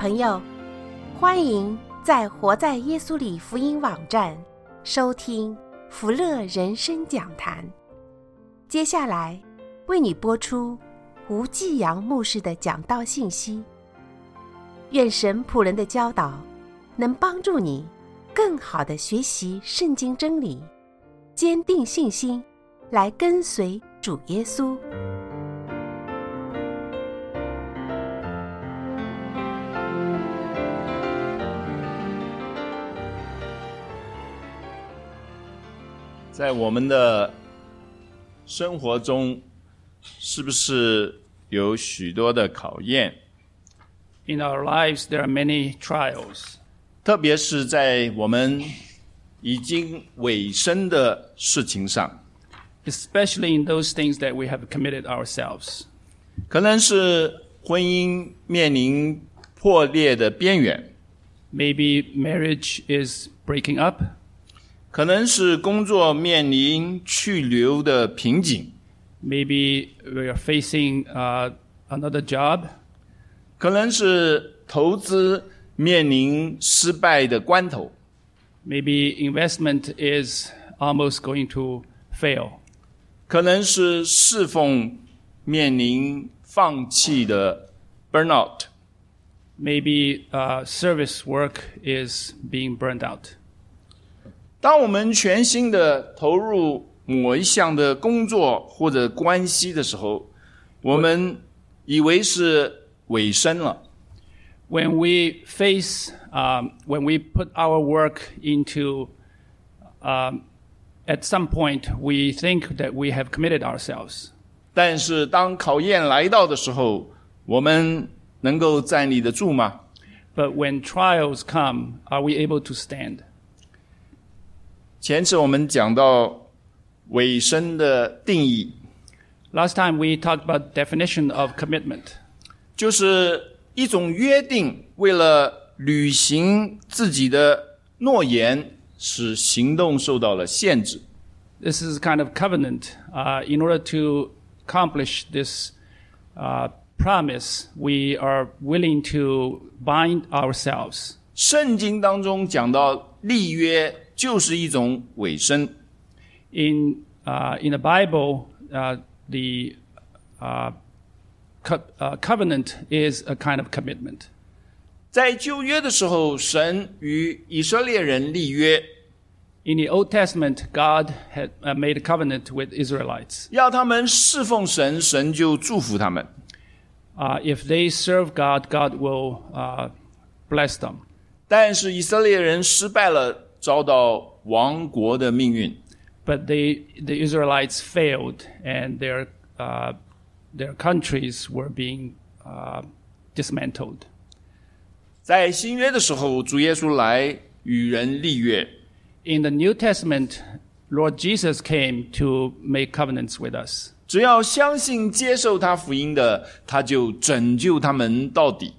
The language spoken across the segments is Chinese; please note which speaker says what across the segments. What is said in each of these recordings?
Speaker 1: 朋友，欢迎在活在耶稣里福音网站收听福乐人生讲坛。接下来为你播出吴继阳牧师的讲道信息。愿神仆人的教导能帮助你更好地学习圣经真理，坚定信心，来跟随主耶稣。
Speaker 2: 在我们的生活中，是不是有许多的考验？
Speaker 3: In our lives, there are many trials.
Speaker 2: 特别是在我们已经委身的事情上，
Speaker 3: Especially in those things that we have committed ourselves.
Speaker 2: 可能是婚姻面临破裂的边缘，
Speaker 3: Maybe marriage is breaking up.
Speaker 2: 可能是工作面临去留的瓶颈，
Speaker 3: Maybe we are facing another job.
Speaker 2: 可能是投资面临失败的关头，
Speaker 3: Maybe investment is almost going to fail.
Speaker 2: 可能是侍奉面临放弃的 burnout。
Speaker 3: Maybe service work is being burned out.
Speaker 2: 当我们全心的投入某一项的工作或者关系的时候，我们以为是委身了。
Speaker 3: When we when we put our work into, at some point, we think that we have committed ourselves.
Speaker 2: 但是当考验来到的时候，我们能够站立得住吗？
Speaker 3: But when trials come, are we able to stand?
Speaker 2: 前次我们讲到委身的定义，
Speaker 3: Last time we talked about definition of commitment.
Speaker 2: 就是一种约定，为了履行自己的诺言，使行动受到了限制。
Speaker 3: This is a kind of covenant. In order to accomplish this promise, we are willing to bind ourselves.
Speaker 2: 圣经当中讲到立约就是一种委身。
Speaker 3: In the Bible, the covenant is a kind of commitment.
Speaker 2: 在旧约的时候，神与以色列人立约，
Speaker 3: In the Old Testament, God had made a covenant with Israelites.
Speaker 2: 要他们侍奉神，神就祝福他们。
Speaker 3: If they serve God, God will bless them.
Speaker 2: 但是以色列人失败了，遭到亡国的命运。
Speaker 3: But the Israelites failed, and their countries were being dismantled.
Speaker 2: 在新约的时候，主耶稣来与人立约。
Speaker 3: In the New Testament, Lord Jesus came to make covenants with us.
Speaker 2: 只要相信接受他福音的，他就拯救他们到底。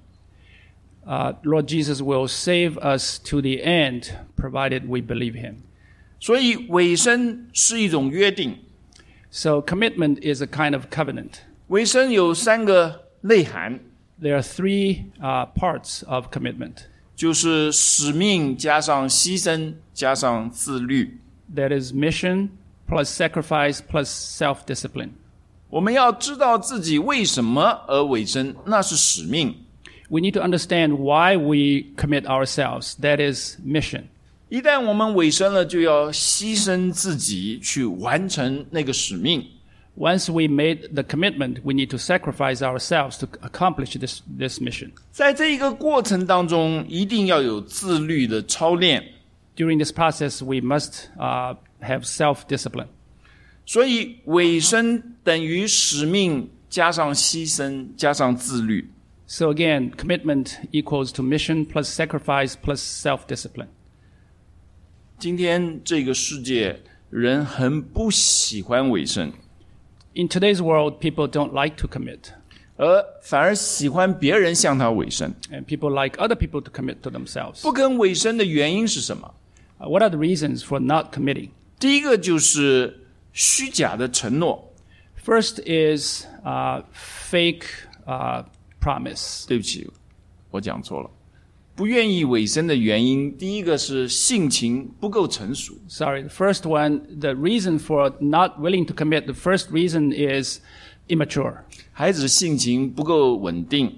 Speaker 3: Lord Jesus will save us to the end, provided we believe him.
Speaker 2: 所以委身是一种约定。
Speaker 3: So commitment is a kind of covenant.
Speaker 2: 委身有三个内涵，
Speaker 3: There are three parts of commitment.
Speaker 2: 就是使命加上牺牲加上自律。
Speaker 3: That is mission plus sacrifice plus self-discipline.
Speaker 2: 我们要知道自己为什么而委身，那是使命。
Speaker 3: We need to understand why we commit ourselves. That is mission.
Speaker 2: 一旦我们委身了，就要牺牲自己去完成那个使命。
Speaker 3: Once we made the commitment, we need to sacrifice ourselves to accomplish this mission.
Speaker 2: 在这一个过程当中，一定要有自律的操练。
Speaker 3: During this process, we must have self-discipline.
Speaker 2: 所以委身等于使命加上牺牲加上自律。
Speaker 3: So again, commitment equals to mission plus sacrifice plus self-discipline.
Speaker 2: 今天这个世界人很不喜欢委身，
Speaker 3: In today's world, people don't like to commit.
Speaker 2: 而反而喜欢别人向他委身。
Speaker 3: And people like other people to commit to themselves.
Speaker 2: 不肯委身的原因是什么？
Speaker 3: What are the reasons for not committing?
Speaker 2: 第一个就是虚假的承诺。
Speaker 3: First is fake promise.
Speaker 2: 对不起， 我讲错了。不愿意委身的原因，第一个是性情不够成熟。
Speaker 3: Sorry, the first one, the reason for not willing to commit, the first reason is immature.
Speaker 2: 孩子性情不够稳定。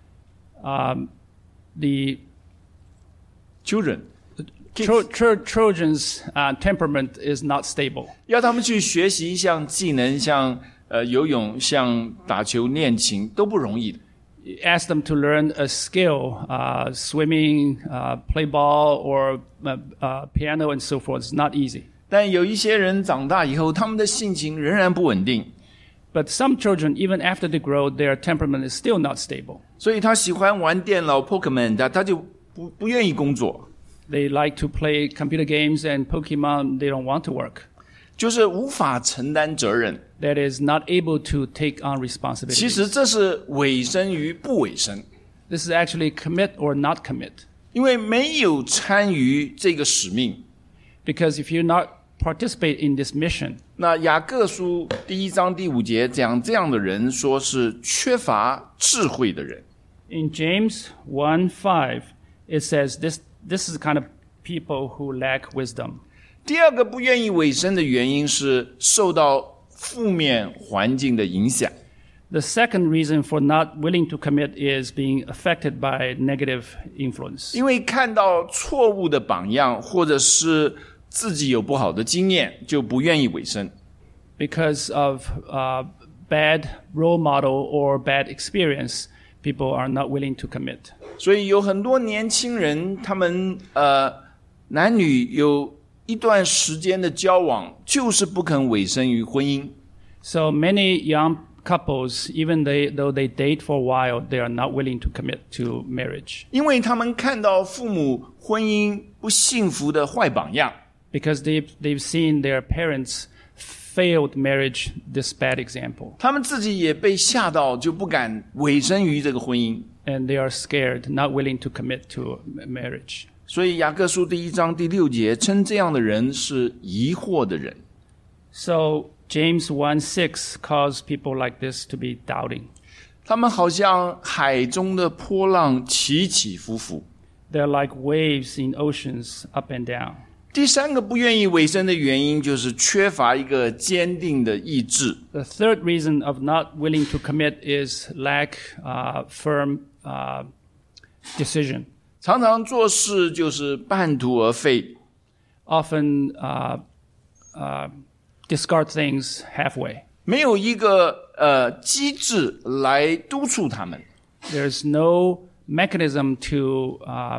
Speaker 3: The children's temperament is not stable.
Speaker 2: 要他们去学习一项技能，像游泳、像打球、练琴，都不容易的。
Speaker 3: Ask them to learn a skill, swimming, play ball, or piano and so forth. It's not easy.
Speaker 2: 但有一些人长大以后，他们的性情仍然不稳定。
Speaker 3: But some children, even after they grow, their temperament is still not stable.
Speaker 2: 所以他喜欢玩电脑 Pokemon， 他就不愿意工作。
Speaker 3: They like to play computer games and Pokemon. They don't want to work.
Speaker 2: 就是无法承担责任。
Speaker 3: That is not able to take on responsibility.
Speaker 2: 其实这是委身于不委身。
Speaker 3: This is actually commit or not commit.
Speaker 2: 因为没有参与这个使命。
Speaker 3: Because if you not participate in this mission.
Speaker 2: 那雅各书1章第5节讲这样的人说是缺乏智慧的人。
Speaker 3: In James 1:5, it says this is the kind of people who lack wisdom.
Speaker 2: 第二个不愿意委身的原因是受到负面环境的影响。
Speaker 3: The second reason for not willing to commit is being affected by negative influence.
Speaker 2: 因为看到错误的榜样，或者是自己有不好的经验，就不愿意委身。
Speaker 3: Because of bad role model or bad experience, people are not willing to commit.
Speaker 2: 所以有很多年轻人，他们男女有一段时间的交往，就是不肯委身于婚姻。
Speaker 3: So many young couples, even though they date for a while, they are not willing to commit to marriage.
Speaker 2: 因为他们看到父母婚姻不幸福的坏榜样。
Speaker 3: Because they've seen their parents failed marriage, this bad example.
Speaker 2: 他们自己也被吓到，就不敢委身于这个婚姻。
Speaker 3: And they are scared, not willing to commit to marriage.
Speaker 2: 所以雅各书1章第6节称这样的人是疑惑的人。
Speaker 3: So James 1:6 calls people like this to be doubting.
Speaker 2: 他们好像海中的波浪起起伏伏。
Speaker 3: They're like waves in oceans up and down.
Speaker 2: 第三个不愿意委身的原因就是缺乏一个坚定的意志。
Speaker 3: The third reason of not willing to commit is lack firm decision.
Speaker 2: 常常做事就是半途而废。
Speaker 3: Often discard things halfway.
Speaker 2: 没有一个机制来督促他们。
Speaker 3: There's no mechanism to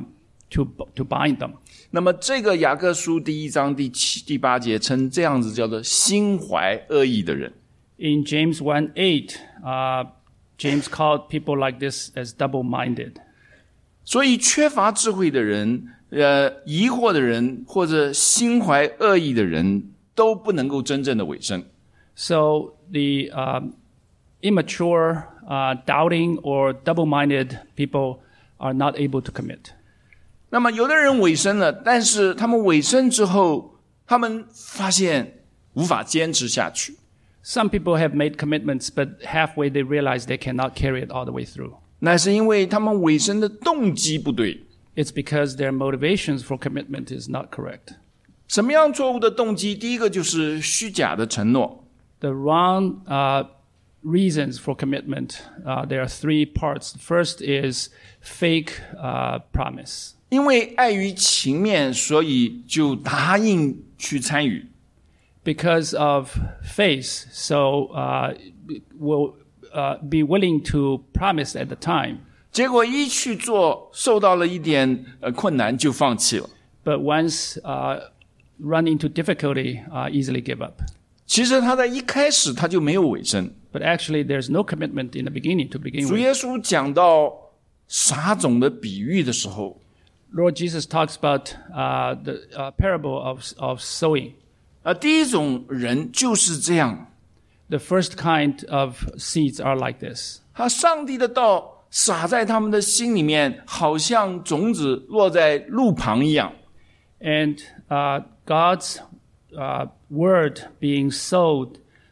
Speaker 3: bind them.
Speaker 2: 那么这个雅各书1章第7、第8节称这样子叫做心怀恶意的人。
Speaker 3: In James 1:8, James called people like this as double-minded.
Speaker 2: 所以缺乏智慧的人、疑惑的人或者心怀恶意的人都不能够真正的委身。
Speaker 3: So the immature, doubting, or double-minded people are not able to commit.
Speaker 2: 那么有的人委身了，但是他们委身之后，他们发现无法坚持下去。
Speaker 3: Some people have made commitments, but halfway they realize they cannot carry it all the way through.
Speaker 2: 那是因为他们委身的动机不对。
Speaker 3: It's because their motivations for commitment is not correct.
Speaker 2: 什么样错误的动机？第一个就是虚假的承诺。
Speaker 3: The wrong reasons for commitment, there are three parts. First is fake promise.
Speaker 2: 因为碍于情面，所以就答应去参与。
Speaker 3: Because of faith, so will be willing to promise at the time.
Speaker 2: 结果一去做，受到了一点困难，就放弃了。
Speaker 3: But once run into difficulty, easily give up.
Speaker 2: 其实他在一开始他就没有委身。
Speaker 3: But actually, there's no commitment in the beginning to begin
Speaker 2: 主
Speaker 3: with.
Speaker 2: 耶稣讲到撒种的比喻的时候，
Speaker 3: Lord Jesus talks about the parable of sowing.
Speaker 2: 第一种人就是这样，
Speaker 3: The first kind of seeds are like this.
Speaker 2: 上帝的道撒在他们的心里面，好像种子落在路旁一样。
Speaker 3: And God's word being sowed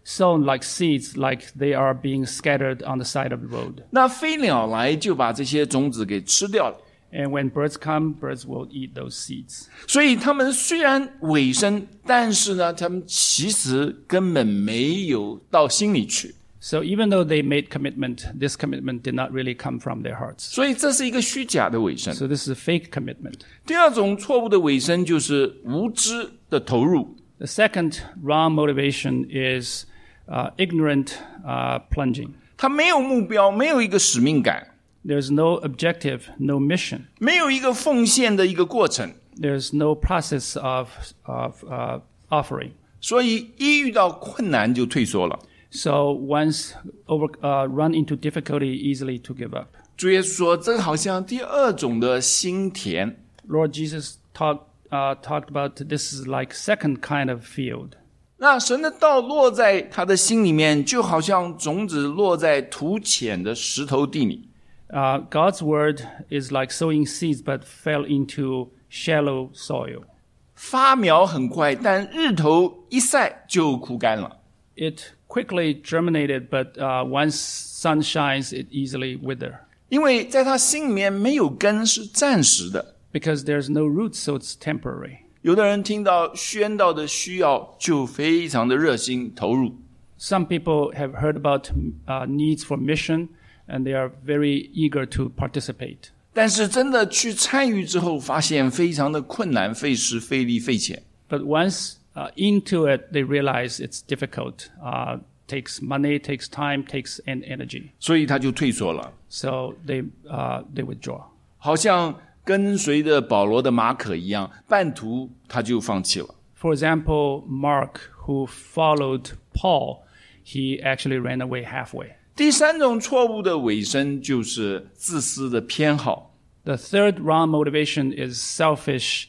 Speaker 3: sown like seeds, like they are being scattered on the side of the road.
Speaker 2: 那飞鸟来就把这些种子给吃掉了。
Speaker 3: And when birds come, birds will eat those seeds.
Speaker 2: 所以他们虽然委身，但是呢，他们其实根本没有到心里去。
Speaker 3: So even though they made commitment, this commitment did not really come from their hearts.
Speaker 2: 所以这是一个虚假的委身。
Speaker 3: So this is a fake commitment.
Speaker 2: 第二种错误的委身就是无知的投入。
Speaker 3: The second wrong motivation is ignorant plunging.
Speaker 2: 他没有目标，没有一个使命感，
Speaker 3: There's no objective, no mission.
Speaker 2: 没有一个奉献的一个过程，
Speaker 3: There's no process of offering.
Speaker 2: 所以一遇到困难就退缩了。
Speaker 3: So once run into difficulty, easily to give up.
Speaker 2: 主耶稣说，这好像第二种的心田。
Speaker 3: Lord Jesus talked about this is like second kind of field.
Speaker 2: 那神的道落在他的心里面，就好像种子落在土浅的石头地里。
Speaker 3: God's word is like sowing seeds, but fell into shallow soil.
Speaker 2: 发苗很快，但日头一晒就枯干了。
Speaker 3: It quickly germinated, but once sun shines, it easily wither.
Speaker 2: 因为在他心里面没有根，是暂时的。
Speaker 3: Because there's no roots, so it's temporary.
Speaker 2: 有的人听到宣道的需要，就非常的热心投入。
Speaker 3: Some people have heard about needs for mission, and they are very eager to participate.
Speaker 2: 但是真的去参与之后，发现非常的困难、费时、费力、费钱。
Speaker 3: But once into it, they realize it's difficult. Takes money, takes time, takes energy.
Speaker 2: 所以他就退缩了。
Speaker 3: So they withdraw.
Speaker 2: 好像跟随着保罗的马可一样，半途他就放弃了。
Speaker 3: For example, Mark, who followed Paul, he actually ran away halfway.
Speaker 2: 第三种错误的委身就是自私的偏好。
Speaker 3: The third wrong motivation is selfish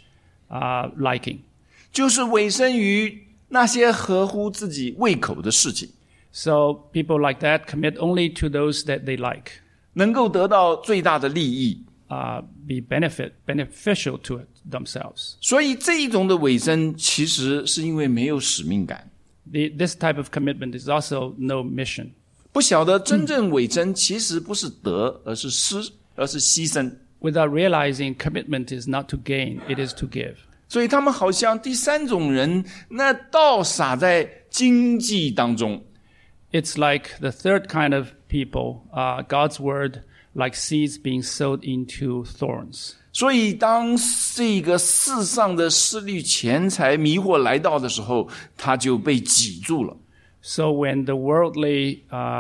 Speaker 3: liking.
Speaker 2: 就是委身于那些合乎自己胃口的事情，
Speaker 3: So people like that commit only to those that they like,
Speaker 2: 能够得到最大的利益。
Speaker 3: be beneficial to themselves.
Speaker 2: 所以这一种的委身，其实是因为没有使命感。
Speaker 3: This type of commitment is also no mission.
Speaker 2: 不晓得真正委身其实不是得，而是失，而是牺牲。
Speaker 3: Without realizing commitment is not to gain, it is to give.
Speaker 2: 所以他们好像第三种人，那道撒在荆棘当中。
Speaker 3: It's like the third kind of people, God's word, like seeds being sowed into thorns.
Speaker 2: 所以当这个世上的势力、钱财、迷惑来到的时候，他就被挤住了。
Speaker 3: So when the worldly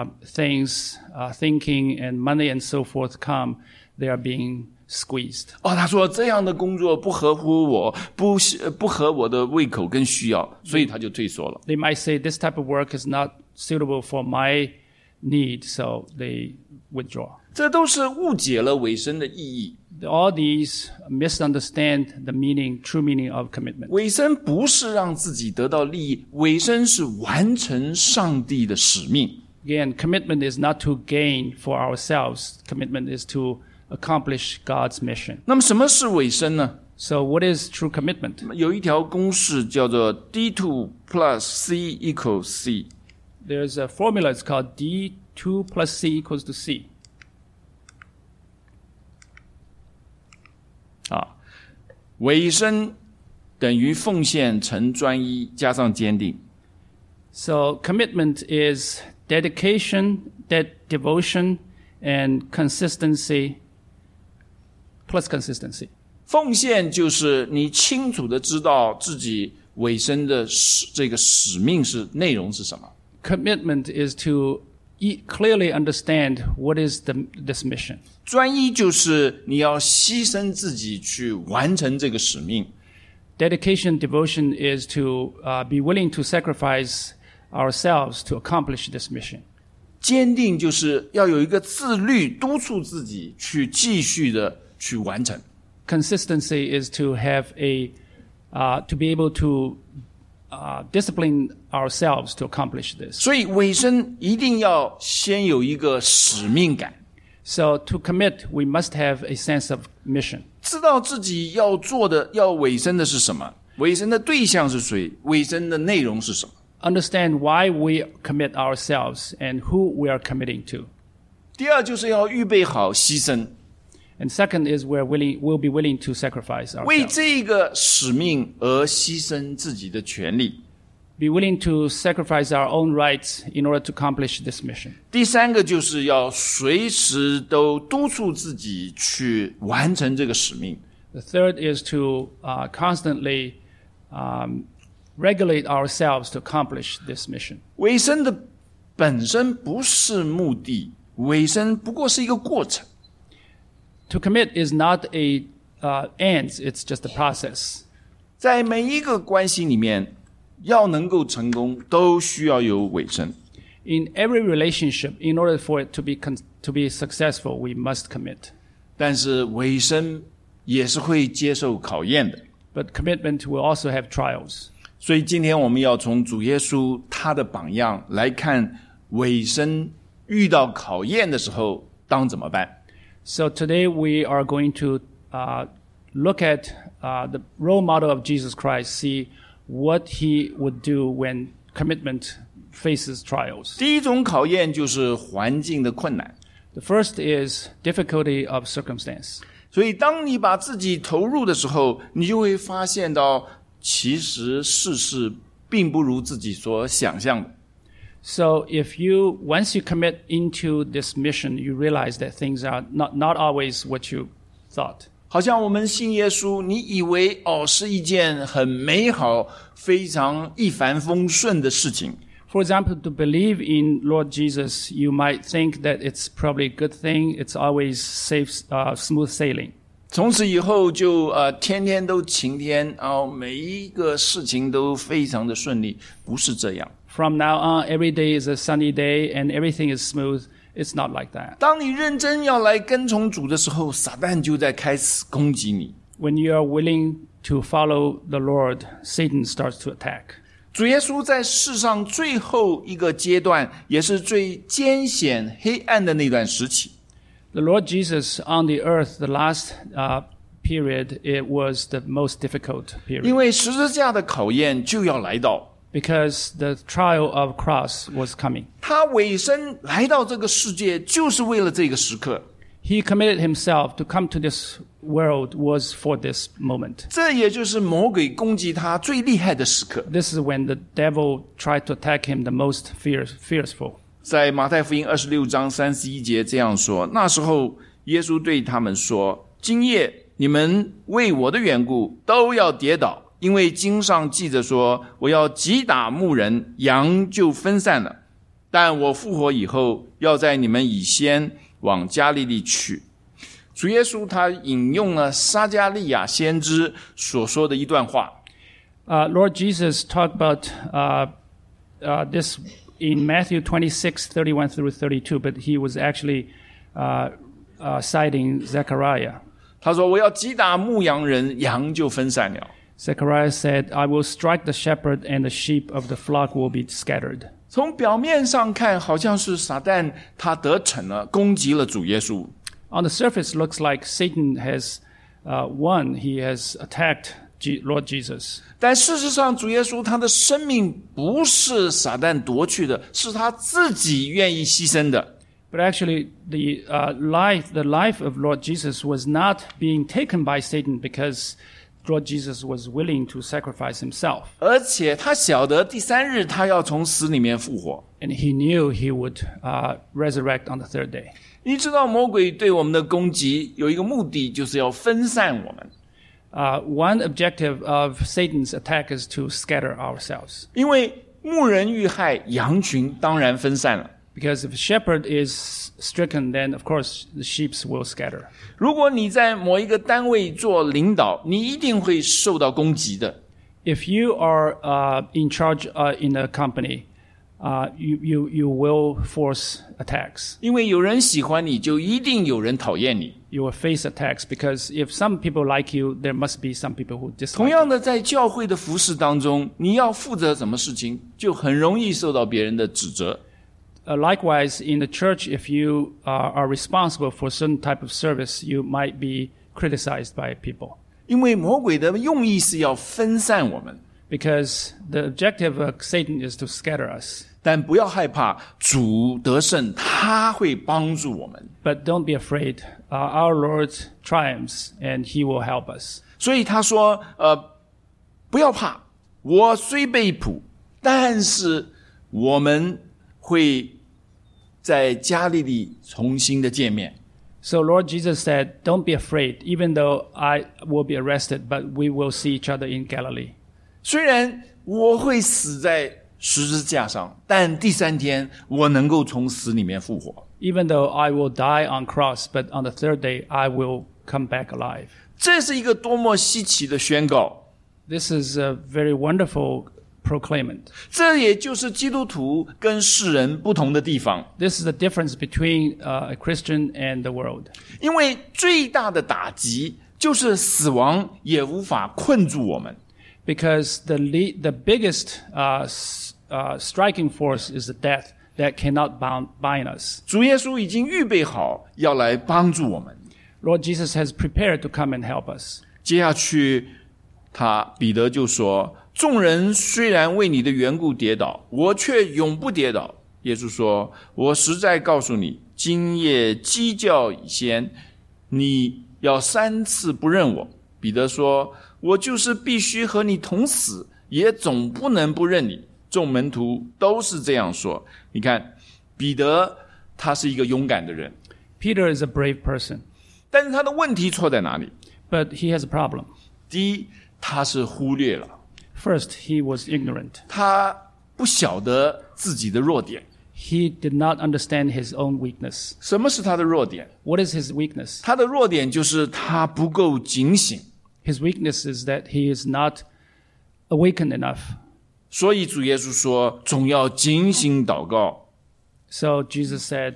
Speaker 3: things, thinking and money and so forth come, they are being squeezed.
Speaker 2: 他说这样的工作不合乎我，不合我的胃口跟需要，所以他就退缩了。
Speaker 3: They might say this type of work is not suitable for my need, so they withdraw.
Speaker 2: 这都是误解了委身的意义。
Speaker 3: All these misunderstand the true meaning of commitment.
Speaker 2: 委身不是让自己得到利益，委身是完成上帝的使命。
Speaker 3: Again, commitment is not to gain for ourselves. Commitment is to accomplish God's mission.
Speaker 2: 那么什么是委身呢？
Speaker 3: So what is true commitment?
Speaker 2: 有一条公式叫做 D2 plus C equals C。
Speaker 3: There's a formula, it's called D2 plus C equals to C.
Speaker 2: 委身等于奉献乘专一加上坚定。
Speaker 3: So commitment is dedication, devotion, and consistency plus consistency.
Speaker 2: 奉献就是你清楚的知道自己委身的这个使命是内容是什么。
Speaker 3: Commitment is to clearly understand what is this mission.
Speaker 2: 专一就是你要牺牲自己去完成这个使命。
Speaker 3: Dedication, devotion is to be willing to sacrifice ourselves to accomplish this mission.
Speaker 2: 坚定就是要有一个自律，督促自己去继续的去完成。
Speaker 3: Consistency is to have to be able to discipline ourselves to accomplish this.
Speaker 2: 所以委身一定要先有一个使命感，
Speaker 3: So to commit, we must have a sense of mission.
Speaker 2: 知道自己要做的、要委身的是什么，委身的对象是谁，委身的内容是什么。
Speaker 3: understand why we commit ourselves and who we are committing to.
Speaker 2: 第二就是要预备好牺牲，
Speaker 3: And second is we'll be willing to sacrifice
Speaker 2: 为
Speaker 3: ourselves.
Speaker 2: 这个使命而牺牲自己的权利。
Speaker 3: Be willing to sacrifice our own rights in order to accomplish this mission.
Speaker 2: 第三个就是要随时都督促自己去完成这个使命。
Speaker 3: The third is to constantly regulate ourselves to accomplish this mission.
Speaker 2: 委身的本身不是目的，委身不过是一个过程。
Speaker 3: To commit is not a ends, it's just a process.
Speaker 2: 在每一个关系里面，要能够成功，都需要有委身。
Speaker 3: In every relationship, in order for it to be successful, we must commit.
Speaker 2: 但是委身也是会接受考验的。
Speaker 3: But commitment will also have trials.
Speaker 2: 所以今天我们要从主耶稣他的榜样来看，委身遇到考验的时候当怎么办？
Speaker 3: So today we are going to look at the role model of Jesus Christ, see what he would do when commitment faces trials.
Speaker 2: 第一种考验就是环境的困难。
Speaker 3: The first is difficulty of circumstance.
Speaker 2: 所以当你把自己投入的时候，你就会发现到其实世事并不如自己所想象的。
Speaker 3: So once you commit into this mission, you realize that things are not always what you thought.
Speaker 2: 好像我们信耶稣，你以为是一件很美好、非常一帆风顺的事情。
Speaker 3: For example, to believe in Lord Jesus, you might think that it's probably a good thing. It's always safe, smooth sailing.
Speaker 2: 从此以后就天天都晴天，每一个事情都非常的顺利，不是这样。
Speaker 3: From now on, every day is a sunny day and everything is smooth. It's not like that.
Speaker 2: 当你认真要来跟从主的时候，撒旦就在开始攻击你。
Speaker 3: When you are willing to follow the Lord, Satan starts to attack.
Speaker 2: 主耶稣在世上最后一个阶段，也是最艰险黑暗的那段时期。
Speaker 3: The Lord Jesus on the earth, the last period, it was the most difficult
Speaker 2: 因
Speaker 3: period
Speaker 2: 为十字架的考验就要来到，
Speaker 3: because the trial of cross was coming.
Speaker 2: 他委身来到这个世界，就是为了这个时刻。
Speaker 3: He committed himself to come to this world was for this moment.
Speaker 2: 这也就是魔鬼攻击他最厉害的时刻。
Speaker 3: This is when the devil tried to attack him the most fearful.
Speaker 2: 在马太福音26章31节这样说：那时候耶稣对他们说：今夜你们为我的缘故都要跌倒，因为经上记着说，我要击打牧人，羊就分散了。但我复活以后，要在你们以先往加利利去。主耶稣他引用了撒迦利亚先知所说的一段话。
Speaker 3: Lord Jesus talked about this in Matthew 26:31 through 32, but he was actually citing Zechariah.
Speaker 2: 他说：我要击打牧羊人，羊就分散了。
Speaker 3: Zechariah said, I will strike the shepherd and the sheep of the flock will be scattered.
Speaker 2: 从表面上看，好像是撒旦他得逞了，攻击了主耶稣。
Speaker 3: On the surface, looks like Satan has won. He has attacked Lord Jesus.
Speaker 2: 但事实上，主耶稣他的生命不是撒旦夺去的，是他自己愿意牺牲的。
Speaker 3: But actually, the life of Lord Jesus was not being taken by Satan because Lord Jesus was willing to sacrifice himself.
Speaker 2: 而且他晓得第三日他要从死里面复活。
Speaker 3: And he knew he would resurrect on the third day.
Speaker 2: 你知道魔鬼对我们的攻击有一个目的，就是要分散我们。
Speaker 3: One objective of Satan's attack is to scatter ourselves.
Speaker 2: 因为牧人遇害，羊群当然分散了。
Speaker 3: Because if a shepherd is stricken, then of course the sheep will scatter.
Speaker 2: 如果你在某一个单位做领导，你一定会受到攻击的。
Speaker 3: If you are in charge in a company, you will force attacks.
Speaker 2: 因为有人喜欢你，就一定有人讨厌你。
Speaker 3: You will face attacks because if some people like you, there must be some people who
Speaker 2: 同
Speaker 3: dislike
Speaker 2: 样
Speaker 3: you.
Speaker 2: 的，在教会的服事当中，你要负责什么事情，就很容易受到别人的指责。
Speaker 3: Likewise, in the church, if you are responsible for certain type of service, you might be criticized by people.
Speaker 2: 因为魔鬼的用意是要分散我们。
Speaker 3: because the objective of Satan is to scatter us.
Speaker 2: 但不要害怕，主得胜，他会帮助我们。
Speaker 3: But don't be afraid. Our Lord triumphs, and He will help us.
Speaker 2: 所以他说，不要怕，我虽被捕，但是我们会在加利利重新的见面。
Speaker 3: So Lord Jesus said, don't be afraid, even though I will be arrested, but we will see each other in Galilee.
Speaker 2: 虽然我会死在十字架上，但第三天我能够从死里面复活。
Speaker 3: Even though I will die on cross, but on the third day I will come back alive.
Speaker 2: 这是一个多么稀奇的宣告！
Speaker 3: This is a very wonderful proclaimment.
Speaker 2: 这也就是基督徒跟世人不同的地方。
Speaker 3: This is the difference between a Christian and the world.
Speaker 2: 因为最大的打击就是死亡也无法困住我们。
Speaker 3: Because the biggest striking force is the death that cannot bind us.
Speaker 2: 主耶稣已经预备好要来帮助我们。
Speaker 3: Lord Jesus has prepared to come and help us.
Speaker 2: 接下去，彼得就说：“众人虽然为你的缘故跌倒，我却永不跌倒。”耶稣说：“我实在告诉你，今夜鸡叫以先，你要3次不认我。”彼得说：“我就是必须和你同死，也总不能不认你。”众门徒都是这样说。你看，彼得他是一个勇敢的人，
Speaker 3: Peter is a brave person,
Speaker 2: 但是他的问题错在哪里？
Speaker 3: but he has a problem.
Speaker 2: 第一，他是忽略了，
Speaker 3: First, he was ignorant.
Speaker 2: 他不晓得自己的弱点。
Speaker 3: He did not understand his own weakness.
Speaker 2: 什么是他的弱点？
Speaker 3: What is his weakness?
Speaker 2: 他的弱点就是他不够警醒。
Speaker 3: His weakness is that he is not awakened enough.
Speaker 2: 所以主耶稣说，总要警醒祷告。
Speaker 3: So Jesus said,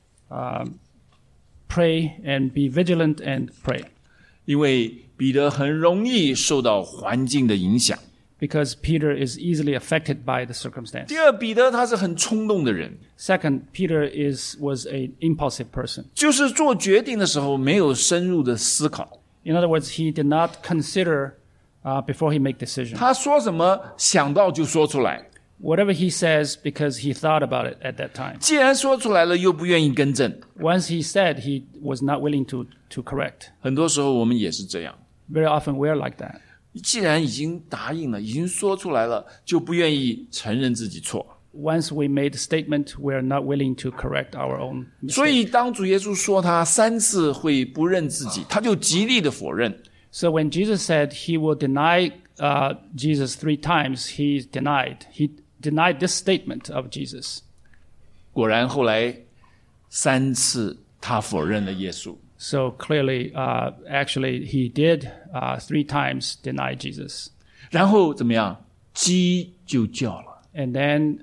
Speaker 3: pray and be vigilant and pray.
Speaker 2: 因为彼得很容易受到环境的影响。
Speaker 3: Because Peter is easily affected by the circumstance.
Speaker 2: 第二，彼得他是很冲动的人，
Speaker 3: Second, Peter was an impulsive person.
Speaker 2: 就是做决定的时候没有深入的思考。
Speaker 3: In other words, he did not consider before he make decision.
Speaker 2: 他说什么想到就说出来，
Speaker 3: Whatever he says because he thought about it at that time.
Speaker 2: 既然说出来了，又不愿意更正。
Speaker 3: Once he said, he was not willing to correct.
Speaker 2: 很多时候我们也是这样，
Speaker 3: Very often we're like that.
Speaker 2: 既然已经答应了，已经说出来了，就不愿意承认自己错。
Speaker 3: Once we made a statement, we're not willing to correct our own
Speaker 2: 所
Speaker 3: mistake.
Speaker 2: 以当主耶稣说他3次会不认自己，他就极力的否认。
Speaker 3: So when Jesus said he will deny Jesus 3 times, he denied this statement of Jesus.
Speaker 2: 果然后来3次他否认了耶稣。
Speaker 3: So clearly, actually, he did 3 times deny Jesus.
Speaker 2: 然后怎么样？鸡就叫了。
Speaker 3: And then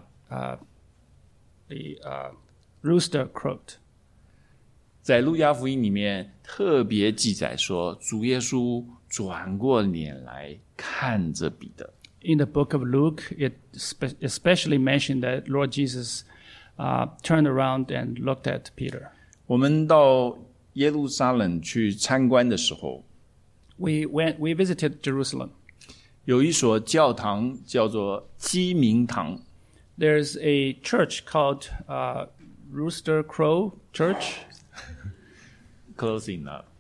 Speaker 3: the rooster crowed.
Speaker 2: 在路加福音里面特别记载说，主耶稣转过脸来看着彼得。
Speaker 3: In the book of Luke, it especially mentioned that Lord Jesus turned around and looked at Peter.
Speaker 2: 我们到耶路撒冷去参观的时候，
Speaker 3: We visited Jerusalem.
Speaker 2: 有一所教堂叫做鸡鸣堂。
Speaker 3: There's a church called Rooster Crow Church.
Speaker 2: Closing up.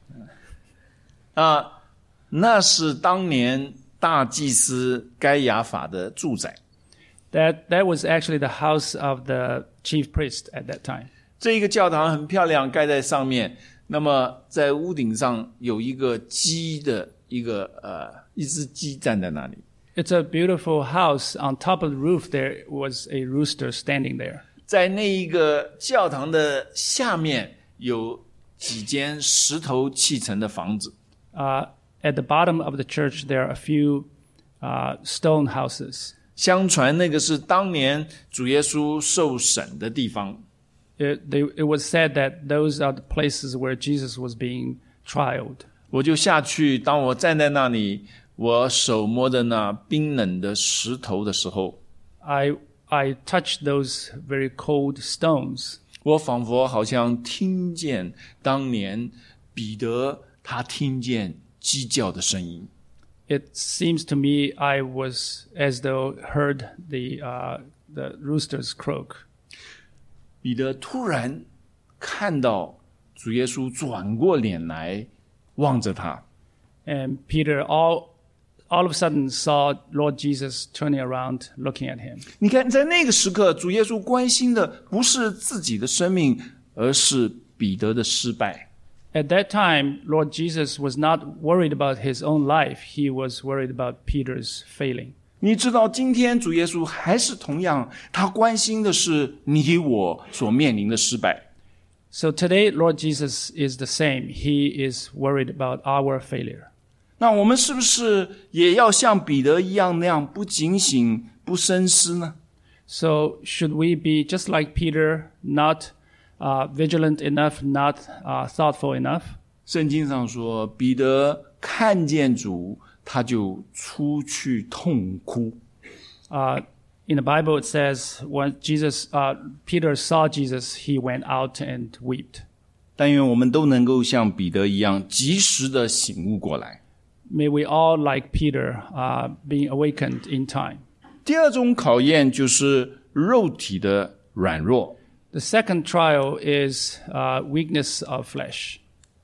Speaker 2: 那是当年大祭司该亚法的住宅。
Speaker 3: That was actually the house of the chief priest at that time.
Speaker 2: 这一个教堂很漂亮，盖在上面。那么在屋顶上有一个鸡的一只鸡站在那里。
Speaker 3: It's a beautiful house. On top of the roof, there was a rooster standing there.
Speaker 2: 在那一个教堂的下面有几间石头砌成的房子。
Speaker 3: At the bottom of the church, there are a few stone houses.
Speaker 2: 相传那个是当年主耶稣受审的地方。
Speaker 3: It was said that those are the places where Jesus was being trialed.
Speaker 2: 我就下去，当我站在那里，我手摸着那冰冷的石头的时候，
Speaker 3: I touched those very cold stones.
Speaker 2: 我仿佛好像听见当年彼得他听见鸡叫的声音。
Speaker 3: it seems to me I was as though heard the roosters croak.
Speaker 2: 彼得突然看到主耶稣转过脸来望着他，
Speaker 3: And Peter all of a sudden saw Lord Jesus turning around, looking at him.
Speaker 2: 你看，在那个时刻，主耶稣关心的不是自己的生命，而是彼得的失败。
Speaker 3: At that time, Lord Jesus was not worried about his own life. He was worried about Peter's failing.
Speaker 2: 你知道，今天主耶稣还是同样，他关心的是你我所面临的失败。
Speaker 3: So today, Lord Jesus is the same. He is worried about our failure.
Speaker 2: 那我们是不是也要像彼得一样那样不警醒、不深思呢？
Speaker 3: So should we be just like Peter, not vigilant enough, not thoughtful enough?
Speaker 2: 圣经上说，彼得看见主，他就出去痛哭。
Speaker 3: In the Bible, it says when Peter saw Jesus, he went out and wept.
Speaker 2: 但愿我们都能够像彼得一样，及时的醒悟过来。
Speaker 3: May we all, like Peter, being awakened in time.
Speaker 2: 第二种考验就是肉体的软弱。
Speaker 3: The second trial is weakness of flesh.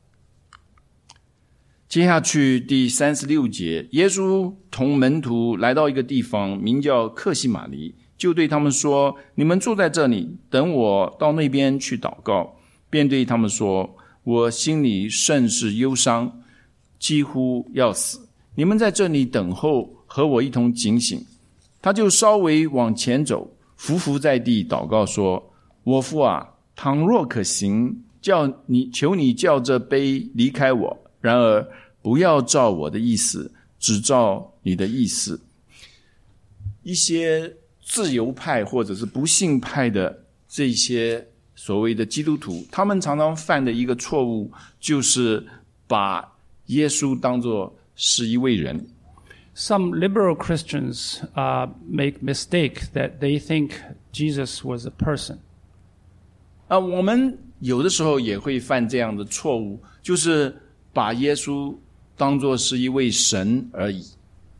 Speaker 2: 接下去第36节，耶稣同门徒来到一个地方，名叫客西马尼，就对他们说：“你们坐在这里，等我到那边去祷告。”便对他们说：“我心里甚是忧伤，几乎要死。你们在这里等候，和我一同警醒。”他就稍微往前走，伏伏在地祷告说：“我父啊，倘若可行，求你叫这杯离开我。然而不要照我的意思，只照你的意思。”一些自由派或者是不信派的这些所谓的基督徒，他们常常犯的一个错误，就是把耶稣当作是一位人。
Speaker 3: Some liberal Christians make mistake that they think Jesus was a person.
Speaker 2: 我们有的时候也会犯这样的错误，就是把耶稣当作是一位神而已。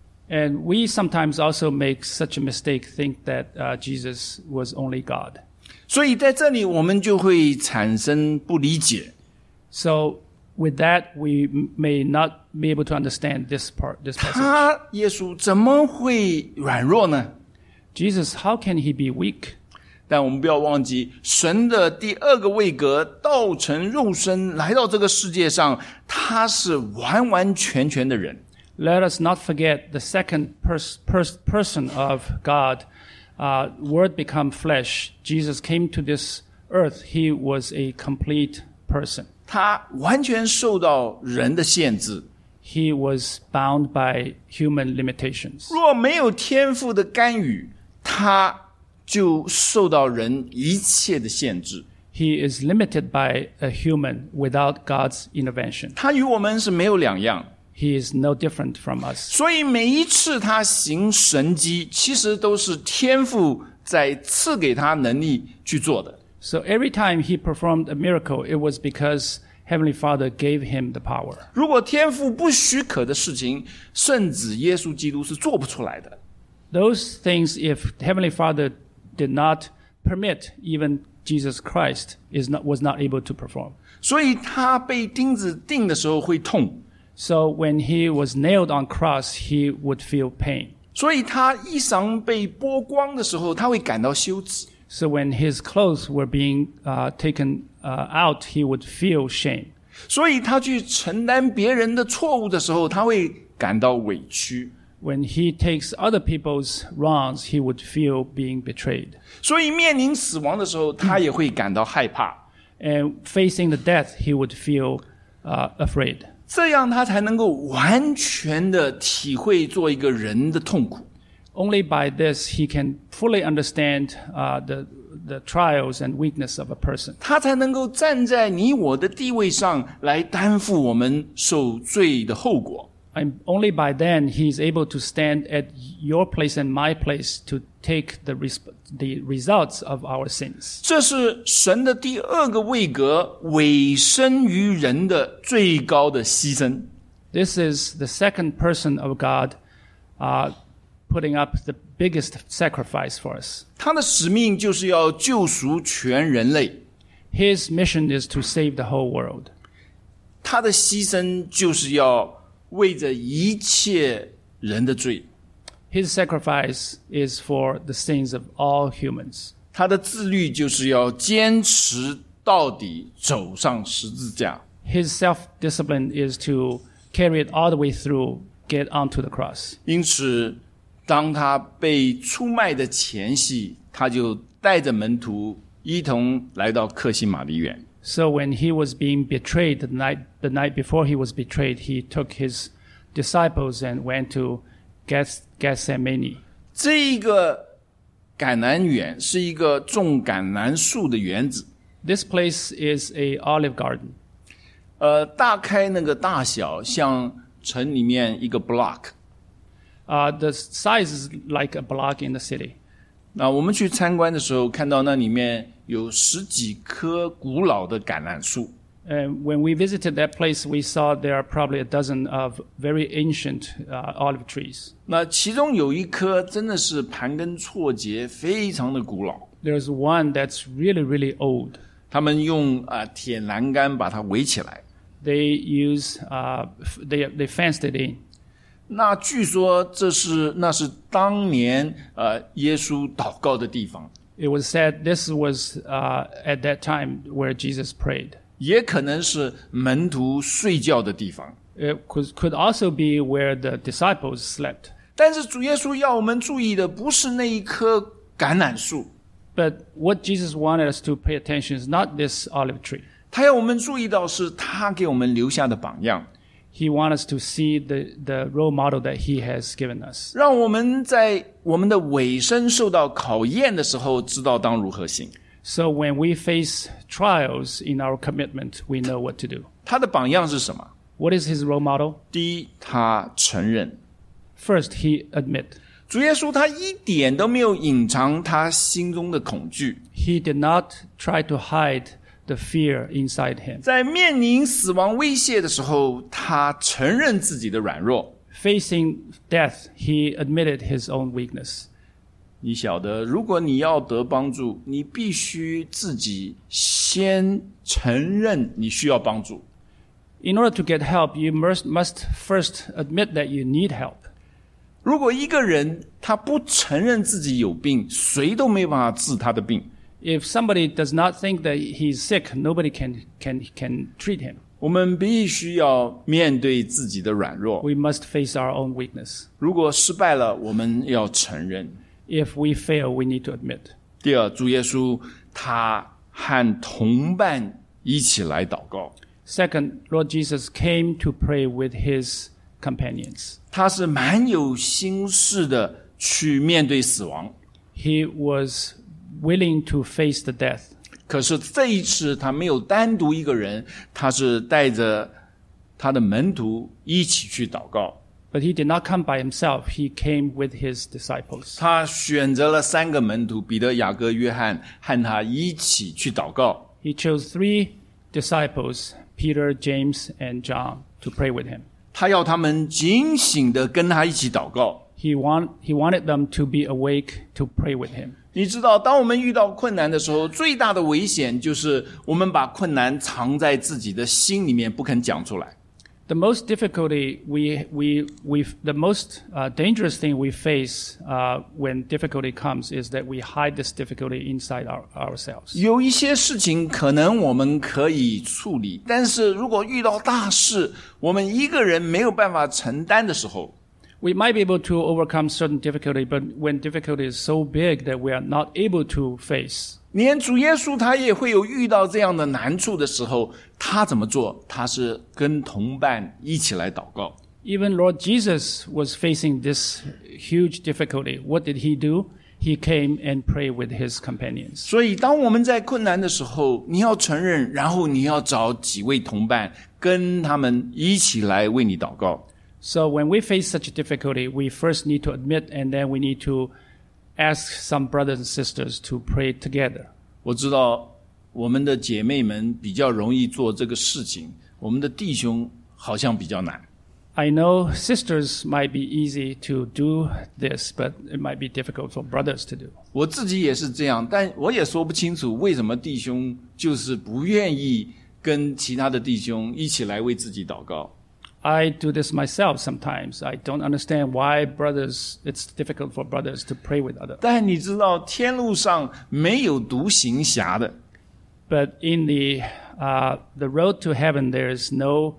Speaker 3: And we sometimes also make such a mistake, think that Jesus was only God.
Speaker 2: 所以在这里我们就会产生不理解。
Speaker 3: So with that, we may not be able to understand this passage.
Speaker 2: 他耶稣怎么会软弱呢？
Speaker 3: Jesus, how can he be weak?
Speaker 2: 但我们不要忘记，神的第二个位格道成肉身来到这个世界上，他是完完全全的人。
Speaker 3: Let us not forget the second person of God. Word become flesh. Jesus came to this earth. He was a complete person.
Speaker 2: 他完全受到人的限制。
Speaker 3: He was bound by human limitations.
Speaker 2: 若没有天父的干预，他就受到人一切的限制。
Speaker 3: He is limited by a human without God's intervention.
Speaker 2: 他与我们是没有两样。
Speaker 3: He is no different from us.
Speaker 2: 所以每一次他行神迹，其实都是天父在赐给他能力去做的。
Speaker 3: So every time he performed a miracle, it was because Heavenly Father gave him the power.
Speaker 2: 如果天父不许可的事情，圣子耶稣基督是做不出来的。
Speaker 3: Those things, if Heavenly Father did not permit, even Jesus Christ was not able to perform.
Speaker 2: 所以他被钉子钉的时候会痛，
Speaker 3: So when he was nailed on cross, he would feel pain.
Speaker 2: 所以他衣裳被剥光的时候，他会感到羞耻。
Speaker 3: So when his clothes were being taken out, he would feel shame.
Speaker 2: 所以他去承担别人的错误的时候，他会感到委屈。
Speaker 3: When he takes other people's wrongs, he would feel being betrayed.
Speaker 2: 所以面临死亡的时候，他也会感到害怕。
Speaker 3: And facing the death, he would feel afraid.
Speaker 2: 这样他才能够完全的体会做一个人的痛苦。
Speaker 3: Only by this, he can fully understand the trials and weakness of a person.
Speaker 2: 他才能够站在你我的地位上来担负我们受罪的后果。
Speaker 3: And only by then, he is able to stand at your place and my place to take the results of our sins.
Speaker 2: 这是神的第二个位格，委身于人的最高的牺牲。
Speaker 3: This is the second person of God putting up the biggest sacrifice for us.
Speaker 2: 他的使命就是要救赎全人类，
Speaker 3: His mission is to save the whole world.
Speaker 2: 他的牺牲就是要为着一切人的罪，
Speaker 3: His sacrifice is for the sins of all humans.
Speaker 2: 他的自律就是要坚持到底，走上十字架。
Speaker 3: His self-discipline is to carry it all the way through, get onto the cross.
Speaker 2: 因此，当他被出卖的前夕，他就带着门徒一同来到客西马尼园。
Speaker 3: So when he was being betrayed, the night before he was betrayed, he took his disciples and went to Gethsemane.
Speaker 2: 这一个橄榄园是一个种橄榄树的园子，
Speaker 3: This place is a olive garden.
Speaker 2: 大概那个大小像城里面一个 block。
Speaker 3: The size is like a block in the city.
Speaker 2: 那我们去参观的时候，看到那里面有10几棵古老的橄榄树。
Speaker 3: And when we visited that place, we saw there are probably a dozen of very ancient olive trees.
Speaker 2: 那其中有一棵真的是盘根错节，非常的古老。
Speaker 3: There's one that's really, really old.
Speaker 2: 他们用铁栏杆把它围起来。
Speaker 3: They use they fenced it in.
Speaker 2: 那据说那是当年耶稣祷告的地方，
Speaker 3: It was said this was at that time where Jesus prayed.
Speaker 2: 也可能是门徒睡觉的地方。
Speaker 3: It could also be where the disciples slept.
Speaker 2: 但是主耶稣要我们注意的不是那一棵橄榄树，
Speaker 3: But what Jesus wanted us to pay attention is not this olive tree.
Speaker 2: 他要我们注意到是他给我们留下的榜样，
Speaker 3: He wants us to see the role model that he has given us.
Speaker 2: 让我们在我们的尾声受到考验的时候，知道当如何行。
Speaker 3: So when we face trials in our commitment, we know what to do.
Speaker 2: 他的榜样是什么？
Speaker 3: What is his role model?
Speaker 2: 第一，他承认。
Speaker 3: First, he admit.
Speaker 2: 主耶稣他一点都没有隐藏他心中的恐惧，
Speaker 3: He did not try to hide the fear inside him.
Speaker 2: 在面临死亡威胁的时候，他承认自己的软弱。
Speaker 3: Facing death, he admitted his own weakness.
Speaker 2: 你晓得，如果你要得帮助，你必须自己先承认你需要帮助。
Speaker 3: In order to get help, you must first admit that you need help.
Speaker 2: 如果一个人他不承认自己有病，谁都没办法治他的病。
Speaker 3: If somebody does not think that he's sick, nobody can treat him.
Speaker 2: 我们必须要面对自己的软弱。
Speaker 3: We must face our own weakness.
Speaker 2: 如果失败了，我们要承认。
Speaker 3: If we fail, we need to admit.
Speaker 2: 第二，主耶稣他和同伴一起来祷告，
Speaker 3: Second, Lord Jesus came to pray with his companions.
Speaker 2: 他是蛮有心事的去面对死亡。
Speaker 3: He was willing to face the death.
Speaker 2: 可是这一次他没有单独一个人，他是带着他的门徒一起去祷告。
Speaker 3: But he did not come by himself. He came with his disciples.
Speaker 2: 他选择了3个门徒，彼得、雅各、约翰，和他一起去祷告。
Speaker 3: He chose 3 disciples, Peter, James, and John, to pray with him.
Speaker 2: 他要他们警醒的跟他一起祷告。
Speaker 3: He wanted them to be awake to pray with him.
Speaker 2: 你知道，当我们遇到困难的时候，最大的危险就是我们把困难藏在自己的心里面，不肯讲出来。
Speaker 3: The most difficulty the most dangerous thing we face when difficulty comes is that we hide this difficulty inside ourselves.
Speaker 2: 有一些事情可能我们可以处理，但是如果遇到大事，我们一个人没有办法承担的时候，
Speaker 3: We might be able to overcome certain difficulty, but when difficulty is so big that we are not able to face,
Speaker 2: 连主耶稣他也会有遇到这样的难处的时候，他怎么做？他是跟同伴一起来祷告。
Speaker 3: even Lord Jesus was facing this huge difficulty. What did he do? He came and prayed with his companions.
Speaker 2: 所以当我们在困难的时候，你要承认，然后你要找几位同伴，跟他们一起来为你祷告。
Speaker 3: So when we face such a difficulty, we first need to admit, and then we need to ask some brothers and sisters to pray together.
Speaker 2: 我知道我们的姐妹们比较容易做这个事情，我们的弟兄好像比较难。
Speaker 3: I know sisters might be easy to do this, but it might be difficult for brothers to do.
Speaker 2: 我自己也是这样，但我也说不清楚为什么弟兄就是不愿意跟其他的弟兄一起来为自己祷告。
Speaker 3: I do this myself sometimes. I don't understand why it's difficult for brothers to pray with others.
Speaker 2: 但你知道，天路上没有独行侠的。
Speaker 3: But in the road to heaven, there is no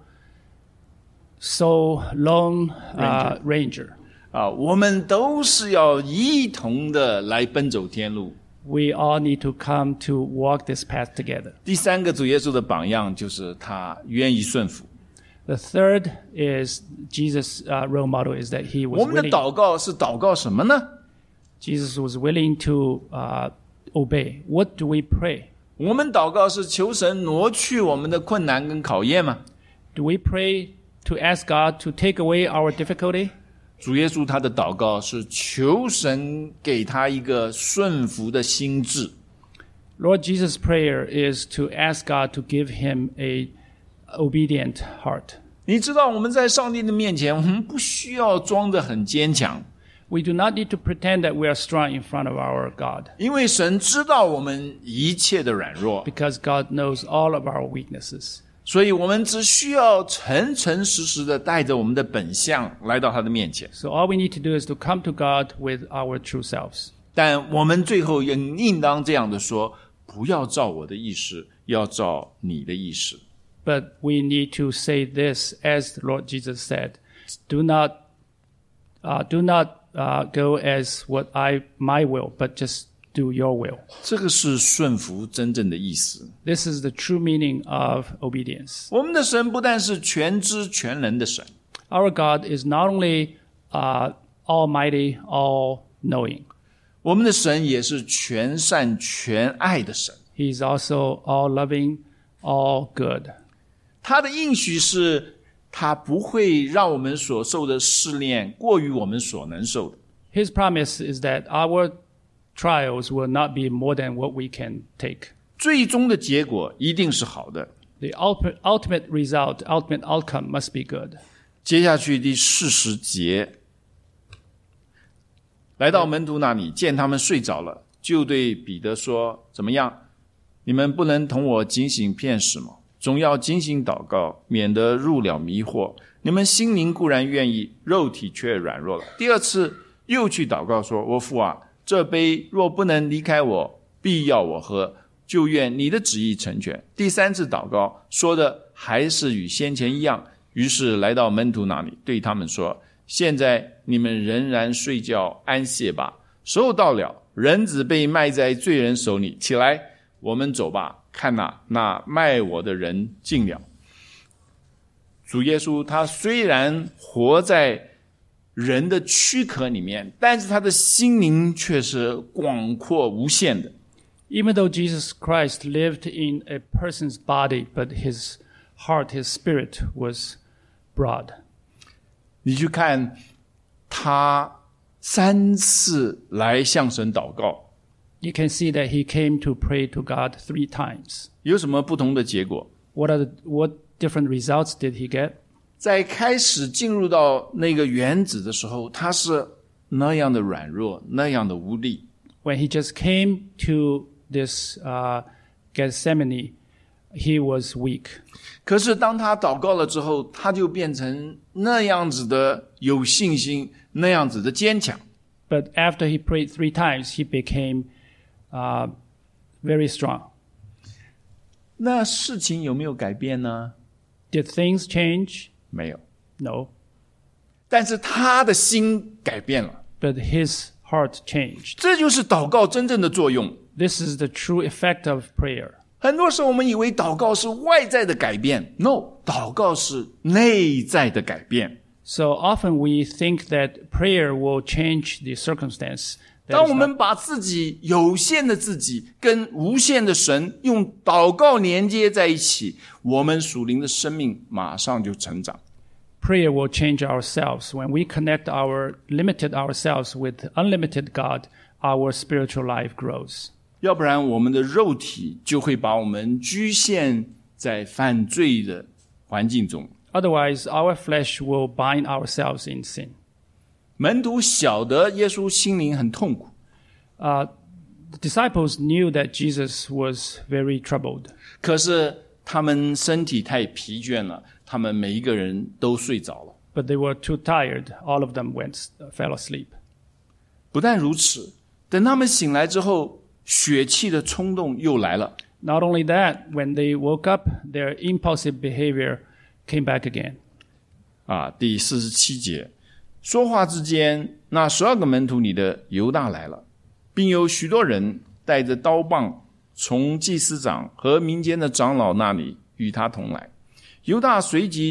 Speaker 3: so lone ranger.
Speaker 2: 我们都是要一同的来奔走天路。
Speaker 3: We all need to come to walk this path together.
Speaker 2: 第三个主耶稣的榜样就是他愿意顺服。
Speaker 3: The third is Jesus' role model is that he
Speaker 2: 我
Speaker 3: was
Speaker 2: 们的
Speaker 3: willing.
Speaker 2: 祷告是祷告什么呢？
Speaker 3: Jesus was willing to obey. What do we pray?
Speaker 2: 我们祷告是求神挪去我们的困难跟考验吗？
Speaker 3: Do we pray to ask God to take away our difficulty?
Speaker 2: 主耶稣他的祷告是求神给他一个顺服的心智。
Speaker 3: Lord Jesus' prayer is to ask God to give him a obedient heart.
Speaker 2: 你知道我们在上帝的面前，我们不需要装得很坚强，
Speaker 3: We do not need to pretend that we are strong in front of our God,
Speaker 2: 因为神知道我们一切的软弱，
Speaker 3: because God knows all of our weaknesses.
Speaker 2: 所以我们只需要诚诚实实的带着我们的本相来到他的面前。
Speaker 3: So all we need to do is to come to God with our true selves.
Speaker 2: 但我们最后也应当这样的说：不要照我的意思，要照你的意思。
Speaker 3: But we need to say this, as the Lord Jesus said, do not go as what my will, but just do your will.
Speaker 2: 这个是顺服真正的意思。
Speaker 3: This is the true meaning of obedience.
Speaker 2: 我们的神不但是全知全能的神，
Speaker 3: Our God is not only almighty, all-knowing.
Speaker 2: 我们的神也是全善全爱的神。
Speaker 3: He is also all-loving, all-good.
Speaker 2: 他的应许是，他不会让我们所受的试炼过于我们所能受的。
Speaker 3: His promise is that our trials will not be more than what we can take.
Speaker 2: 最终的结果一定是好的。
Speaker 3: The ultimate result, ultimate outcome must be good.
Speaker 2: 接下去第40节，来到门徒那里，见他们睡着了，就对彼得说：“怎么样？你们不能同我警醒片时吗？总要警醒祷告，免得入了迷惑。你们心灵固然愿意，肉体却软弱了。”第二次又去祷告说：“我父啊，这杯若不能离开我，必要我喝，就愿你的旨意成全。”第三次祷告说的还是与先前一样，于是来到门徒那里，对他们说：“现在你们仍然睡觉安歇吧，时候到了，人子被卖在罪人手里，起来，我们走吧。看哪，那卖我的人近了。”主耶稣他虽然活在人的躯壳里面，但是他的心灵却是广阔无限的。
Speaker 3: Even though Jesus Christ lived in a person's body, but his heart, his spirit was broad.
Speaker 2: 你去看他3次来向神祷告，
Speaker 3: You can see that he came to pray to God 3 times.
Speaker 2: 有什么不同的结果？
Speaker 3: What different results did he get?
Speaker 2: 在开始进入到那个园子的时候，他是那样的软弱，那样的无力。
Speaker 3: When he just came to this Gethsemane, he was weak.
Speaker 2: 可是当他祷告了之后，他就变成那样子的有信心，那样子的坚强。
Speaker 3: But after he prayed 3 times, he became very strong.
Speaker 2: 那事情有没有改变呢？
Speaker 3: Did things change?
Speaker 2: 没有。
Speaker 3: No.
Speaker 2: 但是他的心改变了，
Speaker 3: But his heart changed.
Speaker 2: 这就是祷告真正的作用。
Speaker 3: This is the true effect of prayer.
Speaker 2: 很多时候我们以为祷告是外在的改变 ，No， 祷告是内在的改变。
Speaker 3: So often we think that prayer will change the circumstance.
Speaker 2: 当我们把自己有限的自己跟无限的神用祷告连接在一起，我们属灵的生命马上就成长。
Speaker 3: Prayer will change ourselves. When we connect limited ourselves with unlimited God, our spiritual life grows.
Speaker 2: 要不然我们的肉体就会把我们局限在犯罪的环境中。
Speaker 3: Otherwise, our flesh will bind ourselves in sin.
Speaker 2: 门徒晓得耶稣心灵很痛苦，
Speaker 3: The disciples knew that Jesus was very troubled,
Speaker 2: 可是他们身体太疲倦了，他们每一个人都睡着了。
Speaker 3: but they were too tired. All of them fell asleep.
Speaker 2: 不但如此，等他们醒来之后，血气的冲动又来了。
Speaker 3: Not only that, when they woke up, their impulsive behavior came back again.
Speaker 2: 第47节，说话之间，那12个门徒里的犹大来了，并有许多人带着刀棒从祭司长和民间的长老那里与他同来。犹大随即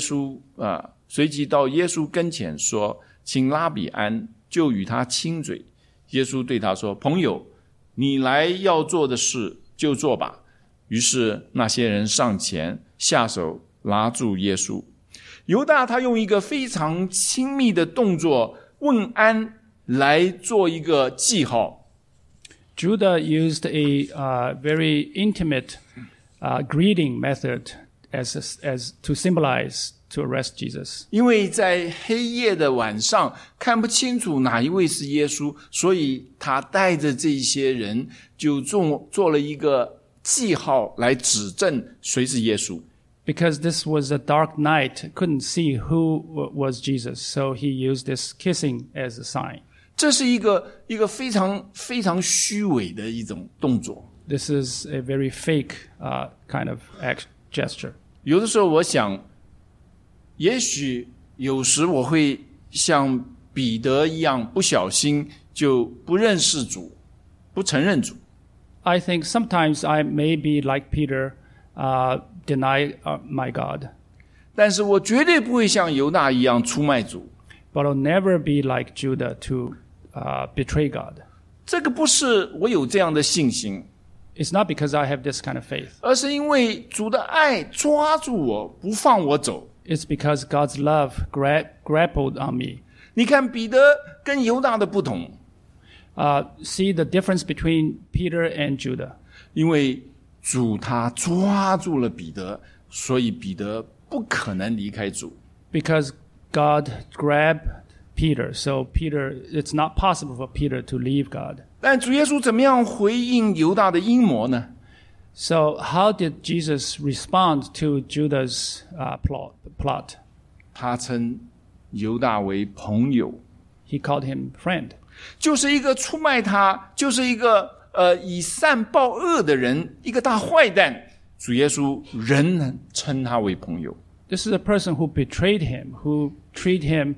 Speaker 2: 到耶稣跟前说：“请拉比安。”就与他亲嘴。耶稣对他说：“朋友，你来要做的事就做吧。”于是那些人上前下手拉住耶稣。犹大他用一个非常亲密的动作问安来做一个记号。
Speaker 3: Judah used a very intimate greeting method as to symbolize to arrest Jesus.
Speaker 2: 因为在黑夜的晚上看不清楚哪一位是耶稣，所以他带着这些人就做了一个记号来指证谁是耶稣。
Speaker 3: Because this was a dark night, couldn't see who was Jesus, so he used this kissing as a sign.
Speaker 2: 这是一个非常非常虚伪的一种动作。
Speaker 3: This is a very fake kind of gesture.
Speaker 2: 有的时候我想，也许有时我会像彼得一样，不小心就不认识主，不承认主。
Speaker 3: I think sometimes I may be like Peter, deny my God.
Speaker 2: 但是我绝对不会像犹大一样出卖主。
Speaker 3: But I'll never be like Judah to betray God.
Speaker 2: 这个不是我有这样的信心，
Speaker 3: It's not because I have this kind of faith.
Speaker 2: 而是因为主的爱抓住我，不放我走。
Speaker 3: It's because God's love grappled on me.
Speaker 2: 你看彼得跟犹大的不同，
Speaker 3: See the difference between Peter and Judah.
Speaker 2: 因为主他抓住了彼得，所以彼得不可能离开主。
Speaker 3: Because God grabbed Peter, so it's not possible for Peter to leave God.
Speaker 2: 但主耶稣怎么样回应犹大的阴谋呢？
Speaker 3: So how did Jesus respond to Judah's plot?
Speaker 2: 他称犹大为朋友，
Speaker 3: He called him friend.
Speaker 2: 就是一个出卖他，就是一个以善报恶的人，一个大坏蛋。主耶稣仍称他为朋友。
Speaker 3: This is a person who betrayed him, who treated him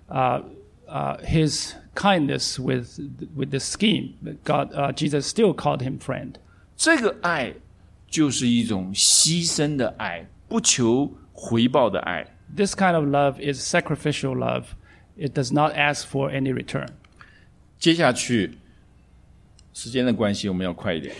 Speaker 3: his kindness with the scheme. Jesus still called him friend.
Speaker 2: 这个爱就是一种牺牲的爱，不求回报的爱。
Speaker 3: This kind of love is sacrificial love. It does not ask for any return.
Speaker 2: 接下去，时间的关系，我们要快一点。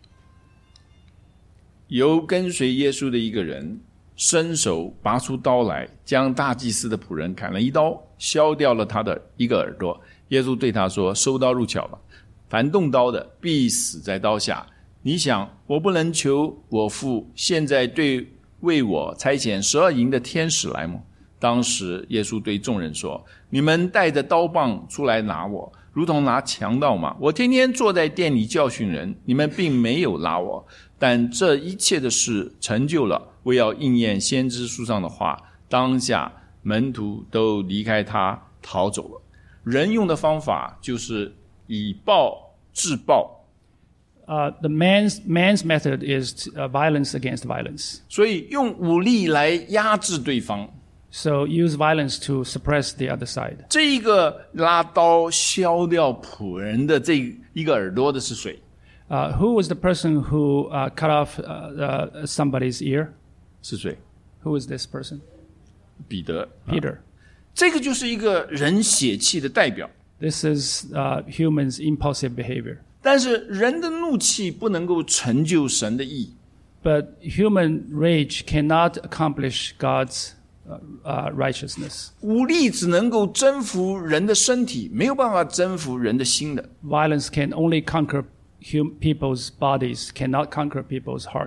Speaker 2: 有跟随耶稣的一个人，伸手拔出刀来，将大祭司的仆人砍了一刀，削掉了他的一个耳朵。耶稣对他说：“收刀入鞘吧，凡动刀的，必死在刀下。你想，我不能求我父现在为我差遣12营的天使来吗？”当时耶稣对众人说：“你们带着刀棒出来拿我，如同拿强盗嘛。我天天坐在店里教训人，你们并没有拉我。但这一切的事成就了，为要应验先知书上的话。当下门徒都离开他逃走了。”人用的方法就是以暴制暴。
Speaker 3: The man's method is violence against violence.
Speaker 2: 所以用武力来压制对方。
Speaker 3: So use violence to suppress the other side.
Speaker 2: 这一个拉刀削掉仆人的这一个耳朵的是谁？
Speaker 3: Who was the person who cut off somebody's ear?
Speaker 2: 是谁？
Speaker 3: Who is this person?
Speaker 2: 彼得。
Speaker 3: Peter.
Speaker 2: 这个就是一个人血气的代表。
Speaker 3: This is humans' impulsive behavior.
Speaker 2: 但是人的怒气不能够成就神的义。
Speaker 3: But human rage cannot accomplish God's righteousness.
Speaker 2: 武力只能够征服人的身体，没有办法征服人的心的。
Speaker 3: Violence can only conquer people's bodies, cannot conquer people's hearts.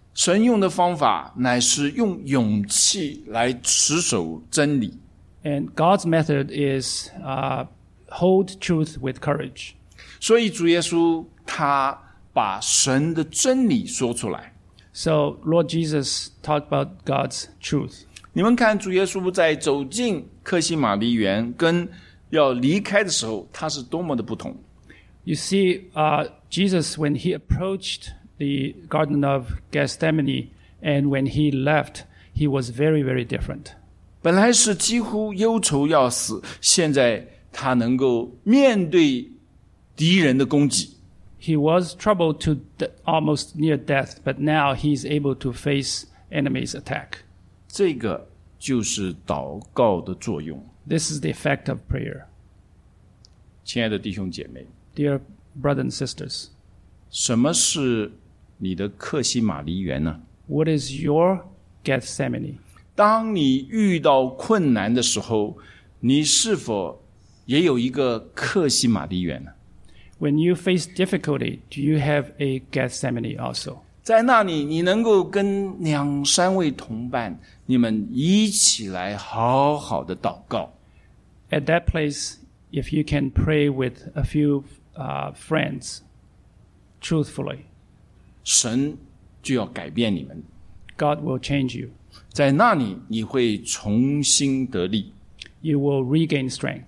Speaker 2: 神用的方法乃是用勇气来持守真理。
Speaker 3: And God's method is hold truth with courage.
Speaker 2: 所以主耶稣他把神的真理说出来。
Speaker 3: So Lord Jesus talked about God's truth.
Speaker 2: 你们看主耶稣在走进客西马尼园跟要离开的时候，他是多么的不同。
Speaker 3: You see, Jesus, when he approached the Garden of Gethsemane and when he left, he was very, very different.
Speaker 2: 本来是几乎忧愁要死，现在他能够面对敌人的攻击。
Speaker 3: He was troubled to almost near death, but now he's able to face enemy's attack.
Speaker 2: 这个就是祷告的作用。
Speaker 3: This is the effect of prayer.
Speaker 2: 亲爱的弟兄姐妹，
Speaker 3: Dear brothers and sisters,
Speaker 2: 什么是你的客西马尼园呢？
Speaker 3: what is your Gethsemane?
Speaker 2: 当你遇到困难的时候，你是否也有一个客西马尼园呢？
Speaker 3: When you face difficulty, do you have a Gethsemane also?
Speaker 2: 在那里，你能够跟2-3位同伴，你们一起来好好的祷告。
Speaker 3: At that place, if you can pray with a few friends, truthfully,
Speaker 2: 神就要改变你们。
Speaker 3: God will change you.
Speaker 2: 在那里，你会重新得力。
Speaker 3: You will regain strength.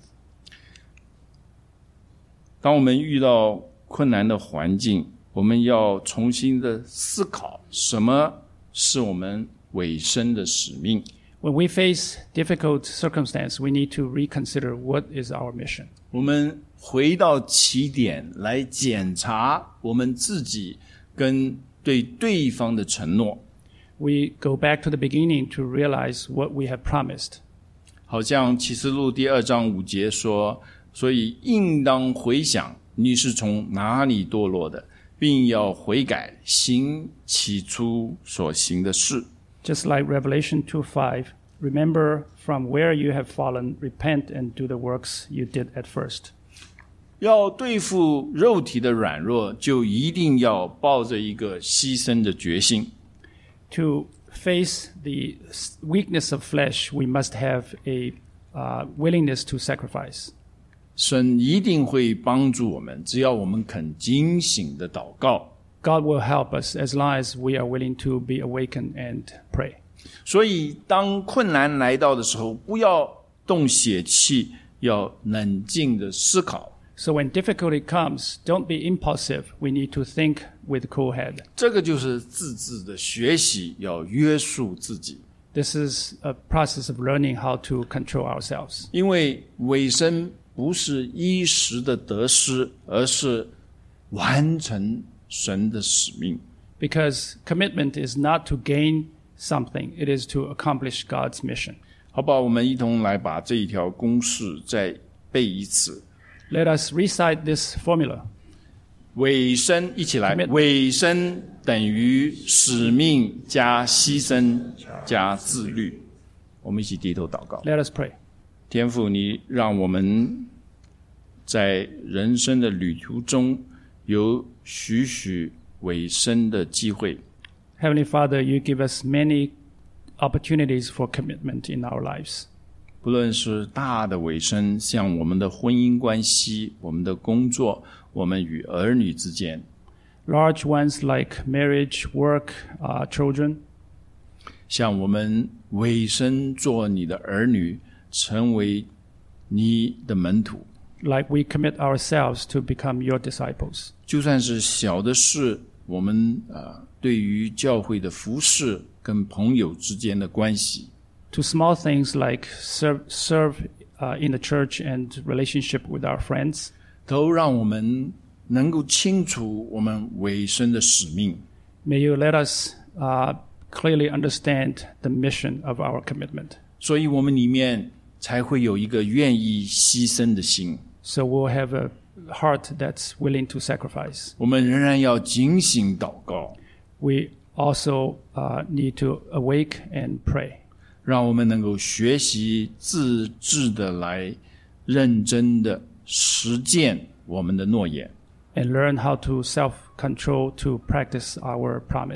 Speaker 2: 当我们遇到困难的环境，我们要重新的思考，什么是我们委身的使命。
Speaker 3: When we face difficult circumstance, we need to reconsider what is our mission.
Speaker 2: 我们回到起点来检查我们自己跟对对方的承诺。
Speaker 3: We go back to the beginning to realize what we have promised.
Speaker 2: 好像启示录第2章5节说，所以应当回想你是从哪里堕落的，并要悔改，行起初所行的事。
Speaker 3: Just like Revelation 2:5, remember from where you have fallen, repent and do the works you did at first.
Speaker 2: 要对付肉体的软弱，就一定要抱着一个牺牲的决心。
Speaker 3: To face the weakness of flesh, we must have a willingness to sacrifice.
Speaker 2: 神一定会帮助我们，只要我们肯警醒的祷告。
Speaker 3: God will help us as long as we are willing to be awakened and pray.
Speaker 2: 所以当困难来到的时候，不要动血气，要冷静的思考。
Speaker 3: So when difficulty comes, don't be impulsive. We need to think with cool head.
Speaker 2: 这个就是自制的学习，要约束自己。
Speaker 3: This is a process of learning how to control ourselves.
Speaker 2: 因为委身不是一时的得失，而是完成神的使命。
Speaker 3: Because commitment is not to gain something, it is to accomplish God's mission.
Speaker 2: 好不好？我们一同来把这一条公式再背一次。
Speaker 3: Let us recite this formula.
Speaker 2: 委身，一起来。 委身等于使命加牺牲加自律。我们一起低头祷告。
Speaker 3: Let us pray.
Speaker 2: 天父，你让我们在人生的旅途中有许许委身的机会。
Speaker 3: Heavenly Father, you give us many opportunities for commitment in our lives.
Speaker 2: 不论是大的委身，像我们的婚姻关系、我们的工作、我们与儿女之间；
Speaker 3: Large ones like marriage, work, children.
Speaker 2: 像我们委身做你的儿女，成为你的门徒。
Speaker 3: Like we commit ourselves to become your disciples.
Speaker 2: 就算是小的事，我们对于教会的服事跟朋友之间的关系，
Speaker 3: To small things like serve in the church and relationship with our friends.
Speaker 2: 都让我们能够清楚我们委身的使命。
Speaker 3: May you let us clearly understand the mission of our commitment.
Speaker 2: 所以我们里面才会有一个愿意牺牲的心。
Speaker 3: So we'll have a heart that's willing to sacrifice.
Speaker 2: 我们仍然要警醒祷告，
Speaker 3: We also need to awake and pray.
Speaker 2: 让我们能够学习自制的来认真的实践我们的诺言。
Speaker 3: And learn how to self-control to practice our promise.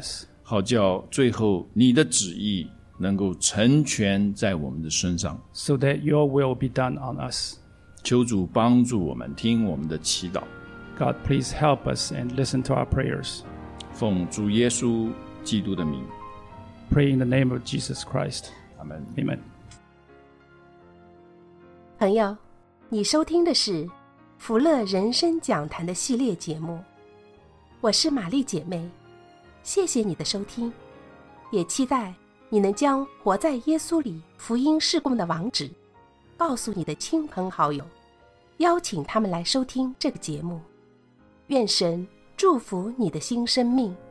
Speaker 2: 好叫最后你的旨意能够成全在我们的身上。
Speaker 3: so that your will be done on us.
Speaker 2: 求主帮助我们，听我们的祈祷，
Speaker 3: God, please help us and listen to our prayers.
Speaker 2: 奉主耶稣基督的名，
Speaker 3: Pray in the name of Jesus Christ.
Speaker 2: 阿们。
Speaker 3: Amen.
Speaker 1: 朋友，你收听的是福乐人生讲坛的系列节目，我是玛丽姐妹，谢谢你的收听，也期待你能将活在耶稣里福音事工的网址告诉你的亲朋好友，邀请他们来收听这个节目。愿神祝福你的新生命。